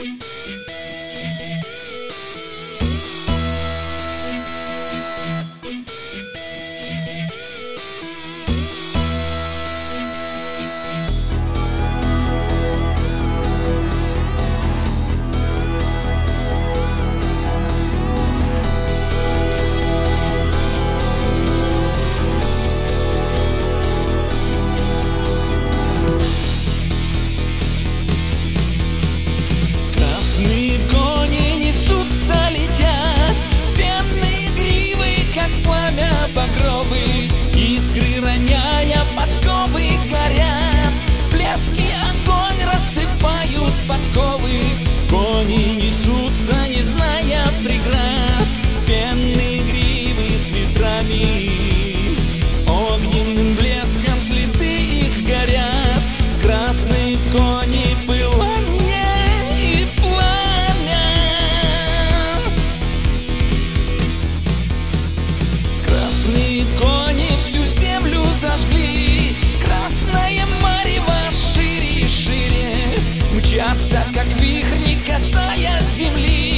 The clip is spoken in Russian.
Искры роняя, подковы горят, блески огонь рассыпают подковы. Кони несутся, не зная преград, пенные гривы с ветрами, огненным блеском следы их горят. Красные кони, пылание и пламя, красные кони зажгли, красное марево шире и шире, мчатся, как вихрь, не касаясь земли.